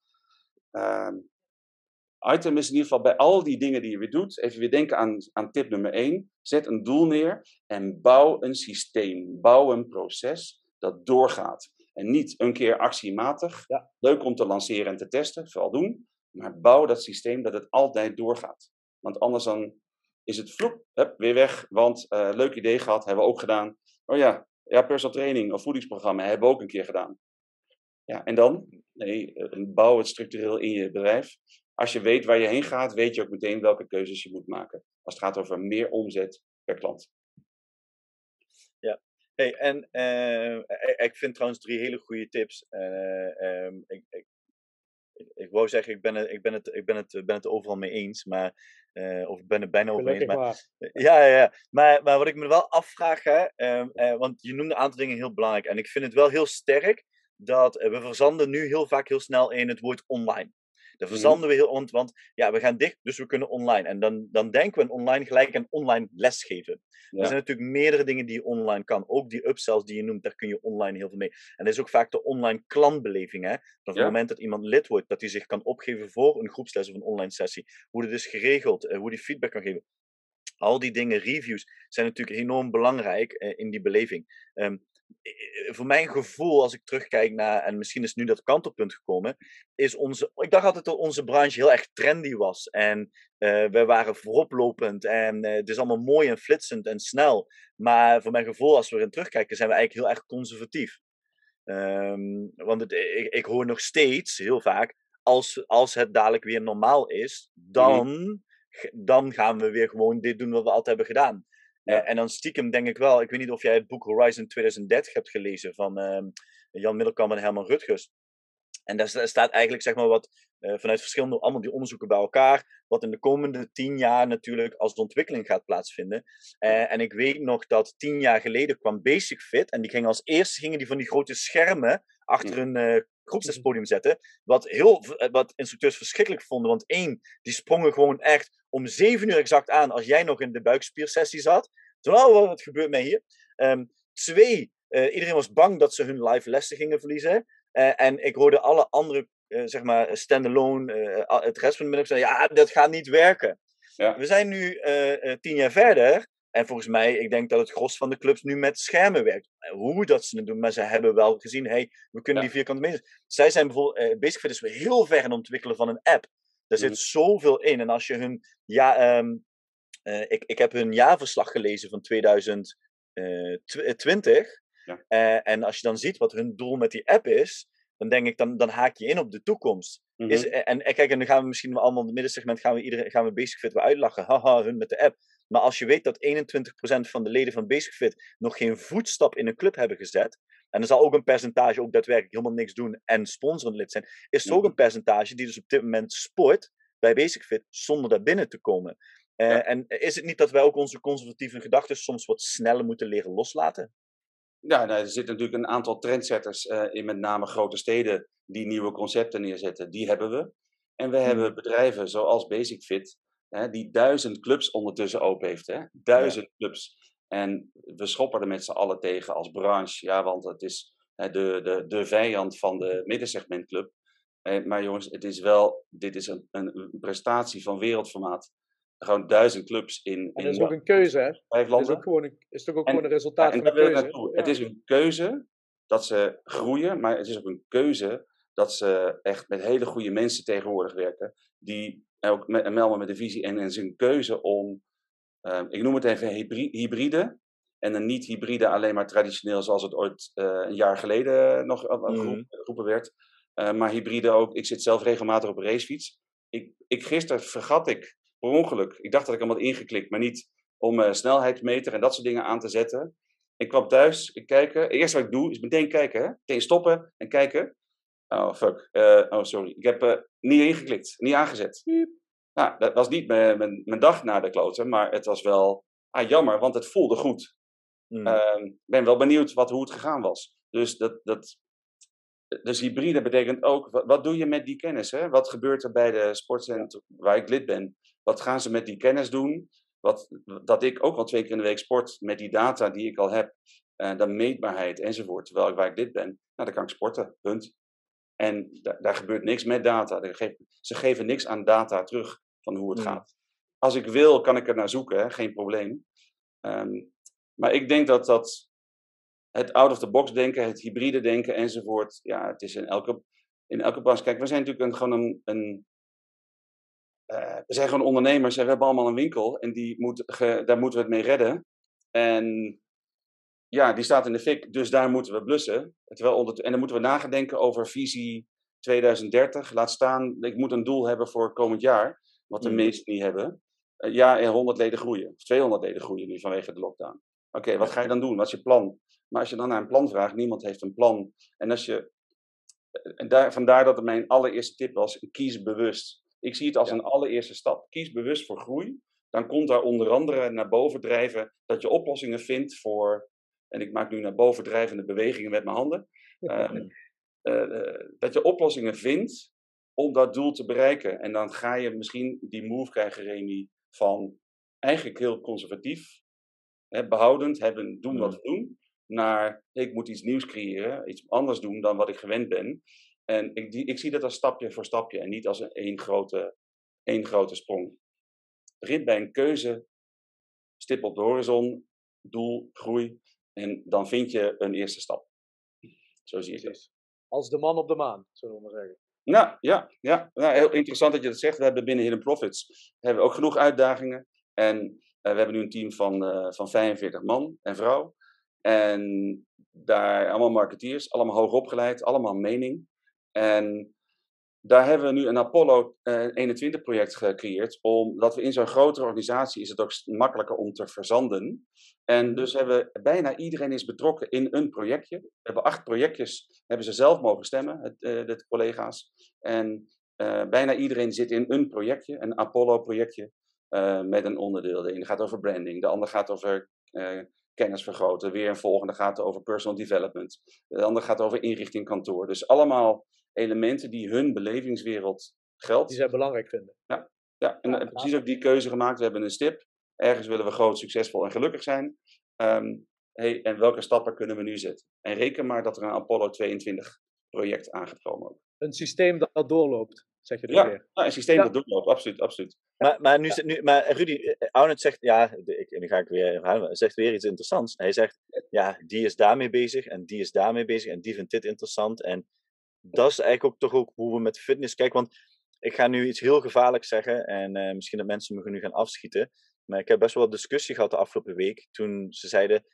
Item is in ieder geval bij al die dingen die je weer doet, even weer denken aan tip nummer 1. Zet een doel neer en bouw een systeem, bouw een proces dat doorgaat. En niet een keer actiematig, leuk om te lanceren en te testen, vooral doen. Maar bouw dat systeem dat het altijd doorgaat. Want anders dan is het vloep, weer weg. Want leuk idee gehad, hebben we ook gedaan. Oh ja, personal training of voedingsprogramma hebben we ook een keer gedaan. Ja, en dan? Nee, bouw het structureel in je bedrijf. Als je weet waar je heen gaat, weet je ook meteen welke keuzes je moet maken. Als het gaat over meer omzet per klant. Ja. Hey, en ik vind trouwens 3 hele goede tips. Ik wou zeggen, ik ben het overal mee eens, maar of ik ben het bijna over eens. Maar, ja. Maar wat ik me wel afvraag, want je noemde een aantal dingen heel belangrijk. En ik vind het wel heel sterk dat we verzanden nu heel vaak heel snel in het woord online. Daar verzanden we heel, want we gaan dicht, dus we kunnen online. En dan denken we online gelijk aan online lesgeven. Er zijn natuurlijk meerdere dingen die je online kan. Ook die upsells die je noemt, daar kun je online heel veel mee. En dat is ook vaak de online klantbeleving. Hè? Dat op het moment dat iemand lid wordt, dat hij zich kan opgeven voor een groepsles of een online sessie. Hoe dit is geregeld, hoe die feedback kan geven. Al die dingen, reviews, zijn natuurlijk enorm belangrijk in die beleving. Voor mijn gevoel, als ik terugkijk naar, en misschien is nu dat kantelpunt gekomen, is ik dacht altijd dat onze branche heel erg trendy was. En we waren vooroplopend en het is allemaal mooi en flitsend en snel. Maar voor mijn gevoel, als we erin terugkijken, zijn we eigenlijk heel erg conservatief. Want ik hoor nog steeds, heel vaak, als het dadelijk weer normaal is, dan gaan we weer gewoon dit doen wat we altijd hebben gedaan. En dan stiekem denk ik wel, ik weet niet of jij het boek Horizon 2030 hebt gelezen van Jan Middelkamp en Herman Rutgers. En daar staat eigenlijk zeg maar wat vanuit verschillende, allemaal die onderzoeken bij elkaar, wat in de komende 10 jaar natuurlijk als ontwikkeling gaat plaatsvinden. En ik weet nog dat 10 jaar geleden kwam Basic Fit en die gingen als eerste van die grote schermen achter hun groepslespodium zetten. Wat instructeurs verschrikkelijk vonden, want 1, die sprongen gewoon echt om 7 uur exact aan als jij nog in de buikspiersessie zat. Toen, wat gebeurt mij hier? 2, iedereen was bang dat ze hun live lessen gingen verliezen. En ik hoorde alle andere, zeg maar, standalone, het rest van de middag zeggen, dat gaat niet werken. Ja. We zijn nu 10 jaar verder. En volgens mij, ik denk dat het gros van de clubs nu met schermen werkt. Hoe dat ze het doen, maar ze hebben wel gezien, we kunnen die vierkante meters. Zij zijn bijvoorbeeld, Basic Fit is weer heel ver in het ontwikkelen van een app. Daar zit zoveel in. En als je hun, ik heb hun jaarverslag gelezen van 2020. Ja. En als je dan ziet wat hun doel met die app is, dan denk ik, dan haak je in op de toekomst. En kijk, en dan gaan we misschien allemaal in het middensegment gaan we Basic-Fit weer uitlachen. Haha, hun met de app. Maar als je weet dat 21% van de leden van Basic-Fit nog geen voetstap in een club hebben gezet, en er zal ook een percentage ook daadwerkelijk helemaal niks doen en sponsorend lid zijn, is er ook een percentage die dus op dit moment sport bij Basic-Fit zonder daar binnen te komen. En is het niet dat wij ook onze conservatieve gedachten soms wat sneller moeten leren loslaten? Ja, nou, er zitten natuurlijk een aantal trendsetters in met name grote steden die nieuwe concepten neerzetten. Die hebben we. En we hebben bedrijven zoals Basic Fit, die 1000 clubs ondertussen open heeft. 1000 clubs. En we schoppen er met z'n allen tegen als branche. Ja, want het is de vijand van de middensegmentclub. Maar jongens, dit is een prestatie van wereldformaat. Gewoon 1000 clubs in dat is ook een keuze, hè? 5 landen. Is toch ook gewoon een resultaat van een keuze? Ja. Het is een keuze dat ze groeien, maar het is ook een keuze dat ze echt met hele goede mensen tegenwoordig werken. Die ook melden met de visie. En het is een keuze om, ik noem het even hybride. En een niet hybride alleen maar traditioneel zoals het ooit een jaar geleden nog geroepen werd. Maar hybride ook. Ik zit zelf regelmatig op een racefiets. Gisteren vergat ik per ongeluk. Ik dacht dat ik hem had ingeklikt, maar niet om snelheidsmeter en dat soort dingen aan te zetten. Ik kwam thuis, ik kijk. Het eerste wat ik doe is meteen kijken. Hè? Meteen stoppen en kijken. Oh, fuck. Sorry. Ik heb niet ingeklikt, niet aangezet. Nou, dat was niet mijn dag na de kloten, maar het was wel jammer, want het voelde goed. Ik ben wel benieuwd hoe het gegaan was. Dus hybride betekent ook, wat doe je met die kennis? Hè? Wat gebeurt er bij de sportcentrum waar ik lid ben? Wat gaan ze met die kennis doen? Dat ik ook wel 2 keer in de week sport met die data die ik al heb. De meetbaarheid enzovoort. Terwijl waar ik lid ben, nou, dan kan ik sporten. Punt. En daar gebeurt niks met data. Ze geven niks aan data terug van hoe het gaat. Als ik wil, kan ik er naar zoeken. Hè? Geen probleem. Maar ik denk dat het out-of-the-box denken, het hybride denken enzovoort. Ja, het is in elke branche. Kijk, we zijn natuurlijk we zijn gewoon ondernemers en we hebben allemaal een winkel. En daar moeten we het mee redden. En ja, die staat in de fik, dus daar moeten we blussen. En dan moeten we nadenken over visie 2030. Laat staan, ik moet een doel hebben voor komend jaar. Wat de meesten niet hebben. 100 leden groeien. Of 200 leden groeien nu vanwege de lockdown. Oké, wat ga je dan doen? Wat is je plan? Maar als je dan naar een plan vraagt, niemand heeft een plan. En vandaar dat het mijn allereerste tip was, kies bewust. Ik zie het als een allereerste stap. Kies bewust voor groei. Dan komt daar onder andere naar boven drijven dat je oplossingen vindt voor, en ik maak nu naar boven drijvende bewegingen met mijn handen, dat je oplossingen vindt om dat doel te bereiken. En dan ga je misschien die move krijgen, Remy, van eigenlijk heel conservatief, behoudend, doen wat we doen, naar ik moet iets nieuws creëren, iets anders doen dan wat ik gewend ben. En ik zie dat als stapje voor stapje en niet als één grote sprong. Begint bij een keuze, stip op de horizon, doel, groei. En dan vind je een eerste stap. Zo zie ik het. Als de man op de maan, zullen we maar zeggen. Ja. Nou, heel interessant dat je dat zegt. We hebben binnen Hidden Profits ook genoeg uitdagingen. En we hebben nu een team van 45 man en vrouw. En daar allemaal marketeers, allemaal hoog opgeleid, allemaal mening. En daar hebben we nu een Apollo 21 project gecreëerd. Omdat we in zo'n grotere organisatie is het ook makkelijker om te verzanden. En dus bijna iedereen is betrokken in een projectje. We hebben 8 projectjes, hebben ze zelf mogen stemmen, de collega's. En bijna iedereen zit in een projectje, een Apollo projectje. Met een onderdeel. De ene gaat over branding, de andere gaat over kennis vergroten. Weer een volgende gaat over personal development. De andere gaat over inrichting kantoor. Dus allemaal elementen die hun belevingswereld geldt. Die zij belangrijk vinden. Ja, en precies ook die keuze gemaakt. We hebben een stip. Ergens willen we groot, succesvol en gelukkig zijn. En welke stappen kunnen we nu zetten? En reken maar dat er een Apollo 22 project aan gaat komen. Ook. Een systeem dat doorloopt, zeg je dus weer. Ja, een systeem dat doorloopt, absoluut. Maar Rudy, Arnold zegt, nu ga ik weer herhalen, hij zegt weer iets interessants. Hij zegt, die is daarmee bezig en die is daarmee bezig en die vindt dit interessant. En dat is eigenlijk ook hoe we met fitness kijken. Want ik ga nu iets heel gevaarlijks zeggen en misschien dat mensen me nu gaan afschieten. Maar ik heb best wel wat discussie gehad de afgelopen week toen ze zeiden,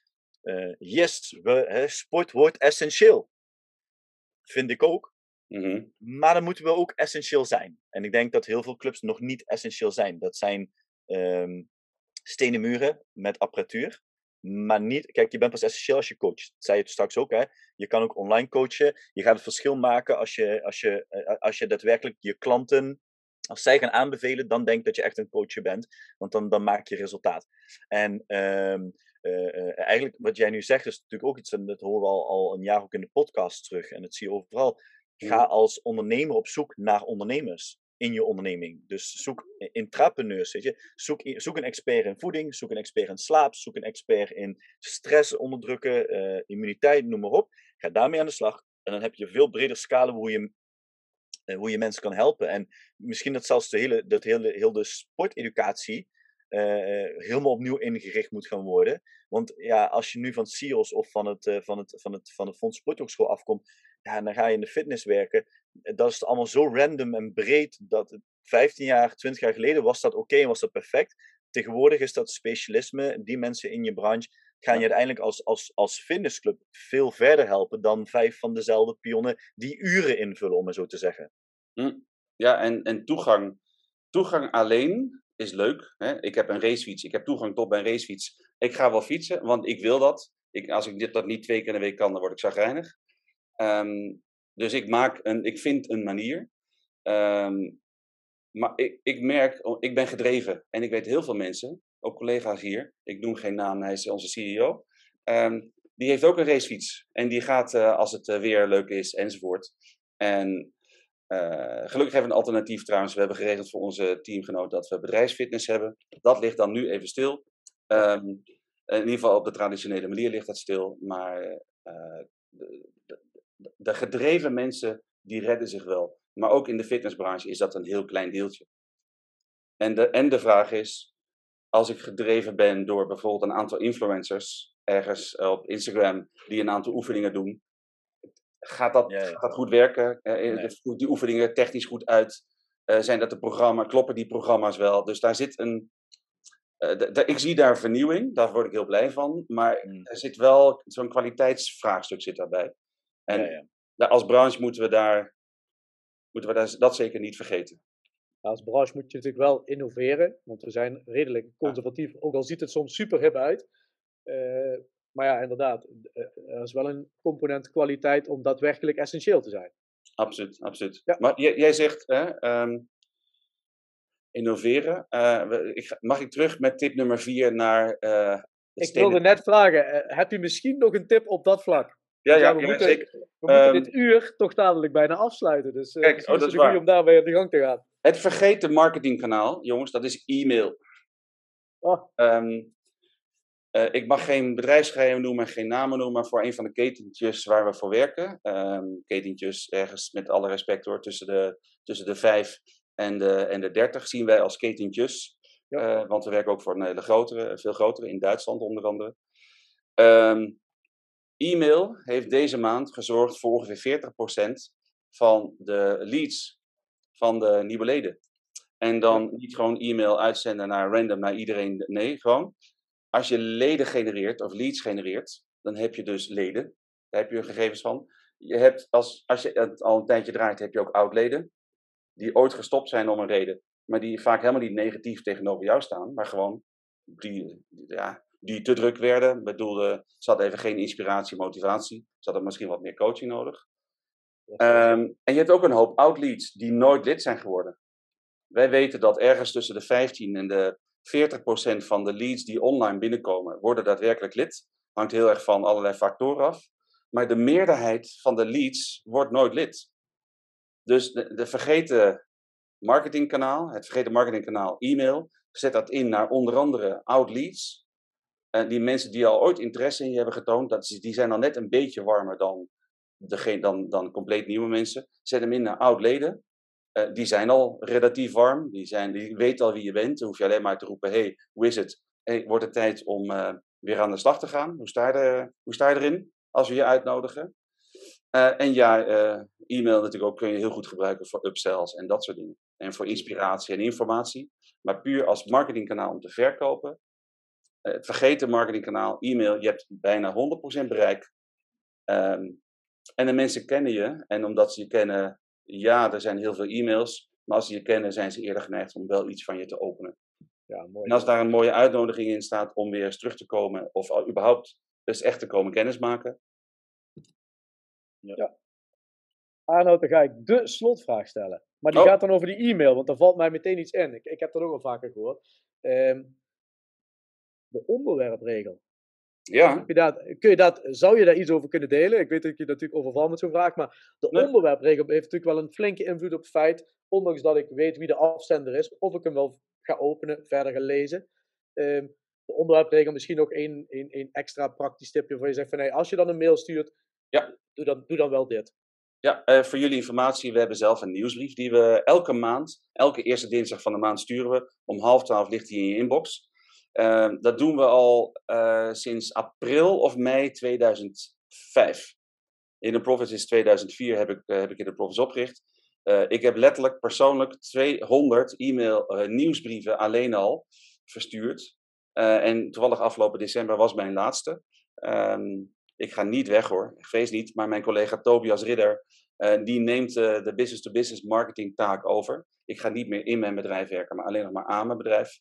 yes, sport wordt essentieel. Vind ik ook. Mhm. Maar dan moeten we ook essentieel zijn. En ik denk dat heel veel clubs nog niet essentieel zijn. Dat zijn stenen muren met apparatuur. Maar niet, kijk, je bent pas essentieel als je coacht. Dat zei je straks ook, hè. Je kan ook online coachen. Je gaat het verschil maken als je daadwerkelijk je klanten, als zij gaan aanbevelen, dan denk dat je echt een coach bent. Want dan maak je resultaat. En eigenlijk wat jij nu zegt is natuurlijk ook iets, en dat horen we al een jaar ook in de podcast terug. En dat zie je overal. Ga als ondernemer op zoek naar ondernemers in je onderneming. Dus zoek intrapreneurs, weet je. Zoek een expert in voeding, zoek een expert in slaap, zoek een expert in stress onderdrukken, immuniteit, noem maar op. Ga daarmee aan de slag. En dan heb je veel breder scala hoe je mensen kan helpen. En misschien dat zelfs heel de sporteducatie helemaal opnieuw ingericht moet gaan worden. Want ja, als je nu van CIO's of van het Fonds Sporthogeschool afkomt, ja, dan ga je in de fitness werken. Dat is allemaal zo random en breed, dat 15 jaar, 20 jaar geleden was dat oké en was dat perfect. Tegenwoordig is dat specialisme. Die mensen in je branche gaan je uiteindelijk als fitnessclub veel verder helpen dan 5 van dezelfde pionnen die uren invullen, om het zo te zeggen. Ja, en toegang alleen is leuk. Hè? Ik heb een racefiets. Ik heb toegang tot mijn racefiets. Ik ga wel fietsen, want ik wil dat. Als ik dat niet 2 keer in de week kan, dan word ik chagrijnig. Dus ik vind een manier. Maar ik merk, ik ben gedreven. En ik weet heel veel mensen, ook collega's hier. Ik noem geen naam, hij is onze CEO. Die heeft ook een racefiets. En die gaat als het weer leuk is, enzovoort. En gelukkig hebben we een alternatief trouwens. We hebben geregeld voor onze teamgenoot dat we bedrijfsfitness hebben. Dat ligt dan nu even stil. In ieder geval op de traditionele manier ligt dat stil. Maar de gedreven mensen, die redden zich wel. Maar ook in de fitnessbranche is dat een heel klein deeltje. En de vraag is, als ik gedreven ben door bijvoorbeeld een aantal influencers ergens op Instagram die een aantal oefeningen doen, gaat dat goed werken? Voert die oefeningen technisch goed uit? Kloppen die programma's wel? Dus daar zit ik zie daar vernieuwing, daar word ik heel blij van. Maar er zit wel zo'n kwaliteitsvraagstuk zit daarbij. En als branche moeten we dat zeker niet vergeten. Als branche moet je natuurlijk wel innoveren, want we zijn redelijk conservatief, ook al ziet het soms super hip uit. Maar ja, inderdaad, er is wel een component kwaliteit om daadwerkelijk essentieel te zijn. Absoluut, absoluut. Ja. Maar jij zegt, innoveren. Mag ik terug met tip nummer 4 naar... ik wilde net vragen, heb je misschien nog een tip op dat vlak? Ja, we moeten dit uur toch dadelijk bijna afsluiten. Dus kijk, dat is waar. Om daarbij aan de gang te gaan. Het vergeten marketingkanaal, jongens, dat is e-mail. Ik mag geen bedrijfsgeheim noemen, geen namen noemen, maar voor een van de ketentjes waar we voor werken. Ketentjes, ergens met alle respect hoor, tussen de 5 en de 30 zien wij als ketentjes. Want we werken ook voor een hele grotere, veel grotere, in Duitsland onder andere. E-mail heeft deze maand gezorgd voor ongeveer 40% van de leads van de nieuwe leden. En dan niet gewoon e-mail uitzenden naar iedereen. Nee, gewoon. Als je leden genereert of leads genereert, dan heb je dus leden. Daar heb je gegevens van. Je hebt als je het al een tijdje draait, heb je ook oud-leden. Die ooit gestopt zijn om een reden. Maar die vaak helemaal niet negatief tegenover jou staan. Maar gewoon die te druk werden. Ik bedoel, ze hadden even geen inspiratie, motivatie. Ze hadden misschien wat meer coaching nodig. En je hebt ook een hoop oud-leads die nooit lid zijn geworden. Wij weten dat ergens tussen de 15 en de 40% van de leads die online binnenkomen, worden daadwerkelijk lid. Hangt heel erg van allerlei factoren af. Maar de meerderheid van de leads wordt nooit lid. Dus de vergeten marketingkanaal, het vergeten marketingkanaal e-mail, zet dat in naar onder andere oud leads. Die mensen die al ooit interesse in je hebben getoond, die zijn al net een beetje warmer dan compleet nieuwe mensen. Zet hem in naar oud leden. Die zijn al relatief warm. Die weten al wie je bent. Dan hoef je alleen maar te roepen, hey, hoe is het? Hey, wordt het tijd om weer aan de slag te gaan? Hoe sta je erin als we je uitnodigen? E-mail natuurlijk ook kun je heel goed gebruiken voor upsells en dat soort dingen. En voor inspiratie en informatie. Maar puur als marketingkanaal om te verkopen, Het vergeten marketingkanaal, e-mail, je hebt bijna 100% bereik. En de mensen kennen je. En omdat ze je kennen, ja, er zijn heel veel e-mails. Maar als ze je kennen, zijn ze eerder geneigd om wel iets van je te openen. Ja, mooi. En als daar een mooie uitnodiging in staat om weer eens terug te komen, of überhaupt dus echt te komen kennismaken. Ja. Arnoud, dan ga ik de slotvraag stellen. Maar die gaat dan over die e-mail, want daar valt mij meteen iets in. Ik heb dat ook al vaker gehoord. De onderwerpregel. Ja. Zou je daar iets over kunnen delen? Ik weet dat ik je natuurlijk overval met zo'n vraag, maar de onderwerpregel heeft natuurlijk wel een flinke invloed op het feit, ondanks dat ik weet wie de afzender is, of ik hem wel ga openen, verder ga lezen. De onderwerpregel, misschien nog één extra praktisch tipje waar je zegt van, hey, als je dan een mail stuurt, doe dan wel dit. Ja, voor jullie informatie, we hebben zelf een nieuwsbrief die we elke maand, elke eerste dinsdag van de maand sturen we. Om 11:30 ligt die in je inbox. Dat doen we al sinds april of mei 2005. In de Profits is 2004 heb ik in de Profits opgericht. Ik heb letterlijk persoonlijk 200 nieuwsbrieven alleen al verstuurd. En toevallig afgelopen december was mijn laatste. Ik ga niet weg hoor, vrees niet. Maar mijn collega Tobias Ridder, die neemt de business-to-business marketing taak over. Ik ga niet meer in mijn bedrijf werken, maar alleen nog maar aan mijn bedrijf.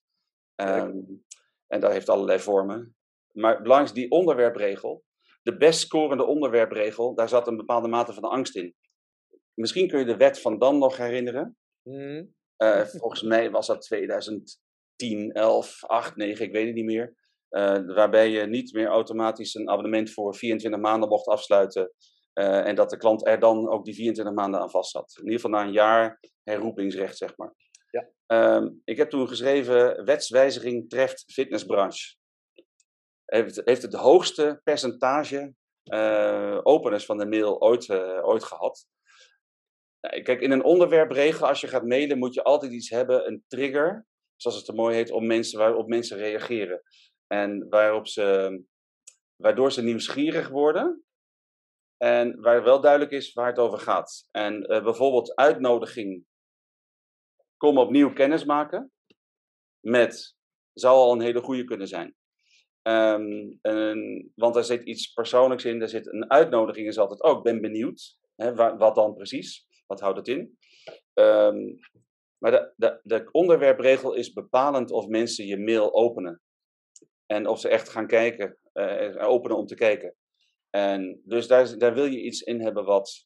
En dat heeft allerlei vormen. Maar belangrijk, die onderwerpregel, de best scorende onderwerpregel, daar zat een bepaalde mate van angst in. Misschien kun je de wet van Dam nog herinneren. Volgens mij was dat 2010, 11, 8, 9, ik weet het niet meer. Waarbij je niet meer automatisch een abonnement voor 24 maanden mocht afsluiten. En dat de klant er dan ook die 24 maanden aan vast zat. In ieder geval na een jaar herroepingsrecht, zeg maar. Ja. Ik heb toen geschreven, wetswijziging treft fitnessbranche. Heeft het hoogste percentage openers van de mail ooit gehad. Kijk, in een onderwerpregel, als je gaat mailen, moet je altijd iets hebben, een trigger, zoals het er mooi heet, waarop mensen reageren. En waardoor ze nieuwsgierig worden. En waar wel duidelijk is waar het over gaat. En bijvoorbeeld uitnodiging. Kom opnieuw kennis maken. Zou al een hele goede kunnen zijn. Want daar zit iets persoonlijks in. Er zit een uitnodiging is altijd ook. Ben benieuwd. Wat dan precies? Wat houdt het in? Maar de onderwerpregel is bepalend of mensen je mail openen. En of ze echt gaan kijken. Openen om te kijken. En dus daar wil je iets in hebben wat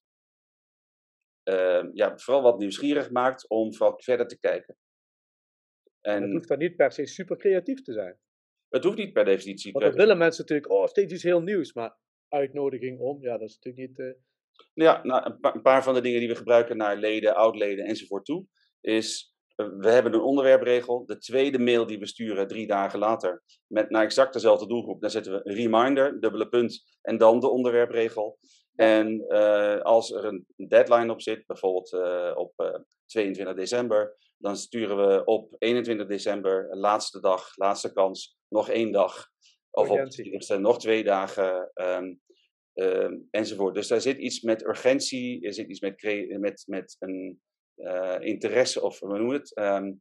vooral wat nieuwsgierig maakt om verder te kijken. En het hoeft dan niet per se super creatief te zijn. Het hoeft niet per definitie. Want dan willen mensen natuurlijk, steeds iets heel nieuws, maar uitnodiging om, ja, dat is natuurlijk niet... Ja, nou, een paar van de dingen die we gebruiken naar leden, oud-leden enzovoort toe, is, we hebben een onderwerpregel. De tweede mail die we sturen 3 dagen later, naar exact dezelfde doelgroep, dan zetten we een reminder, dubbele punt, en dan de onderwerpregel. En als er een deadline op zit, bijvoorbeeld op 22 december, dan sturen we op 21 december, laatste dag, laatste kans, nog 1 dag. Of op nog 2 dagen, enzovoort. Dus daar zit iets met urgentie, er zit iets met een interesse, of hoe noem je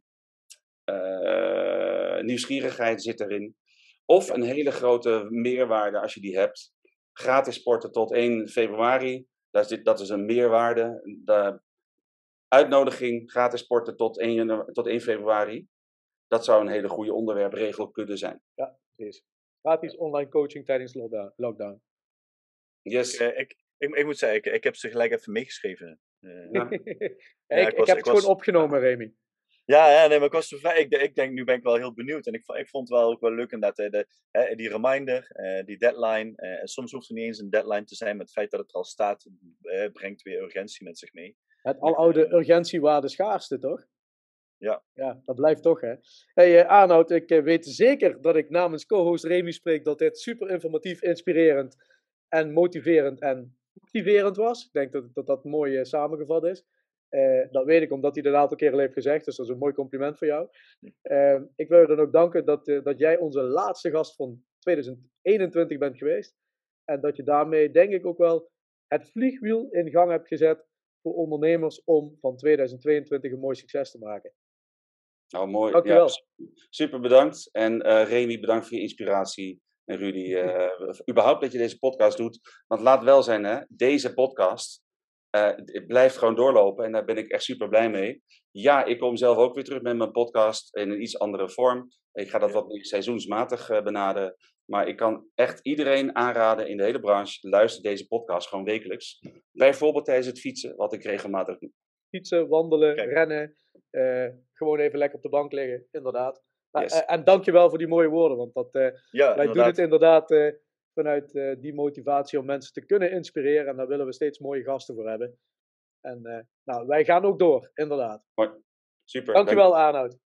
het? Nieuwsgierigheid zit erin. Of een hele grote meerwaarde als je die hebt. Gratis sporten tot 1 februari. Dat is een meerwaarde. De uitnodiging gratis sporten tot 1 februari. Dat zou een hele goede onderwerpregel kunnen zijn. Ja, precies. Gratis online coaching tijdens lockdown. Yes. Ik moet zeggen, ik heb ze gelijk even meegeschreven. Ik heb het gewoon opgenomen, Remy. Ja, nee, maar ik was zo vrij. Ik denk, nu ben ik wel heel benieuwd. En ik vond het wel ook wel leuk inderdaad. Die reminder, die deadline. Soms hoeft er niet eens een deadline te zijn, maar het feit dat het er al staat, brengt weer urgentie met zich mee. Het aloude urgentiewaarde schaarste, toch? Ja. Ja, dat blijft toch, hè? Hey, Arnoud, ik weet zeker dat ik namens co-host Remy spreek dat dit super informatief, inspirerend en motiverend en activerend was. Ik denk dat mooi samengevat is. Dat weet ik omdat hij dat een aantal keren heeft gezegd, dus dat is een mooi compliment voor jou. Ik wil je dan ook danken dat jij onze laatste gast van 2021 bent geweest. En dat je daarmee, denk ik, ook wel het vliegwiel in gang hebt gezet voor ondernemers om van 2022 een mooi succes te maken. Nou, mooi. Dankjewel. Ja, super bedankt. En Remy, bedankt voor je inspiratie. En Rudy, überhaupt dat je deze podcast doet. Want laat wel zijn, hè, deze podcast het blijft gewoon doorlopen. En daar ben ik echt super blij mee. Ja, ik kom zelf ook weer terug met mijn podcast in een iets andere vorm. Ik ga dat wat meer seizoensmatig benaderen. Maar ik kan echt iedereen aanraden in de hele branche, luister deze podcast gewoon wekelijks. Bijvoorbeeld tijdens het fietsen, wat ik regelmatig doe. Fietsen, wandelen, rennen. Gewoon even lekker op de bank liggen, inderdaad. Yes. En dankjewel voor die mooie woorden, want wij doen het inderdaad vanuit die motivatie om mensen te kunnen inspireren. En daar willen we steeds mooie gasten voor hebben. En wij gaan ook door, inderdaad. Mooi. Super. Dankjewel, Arnoud.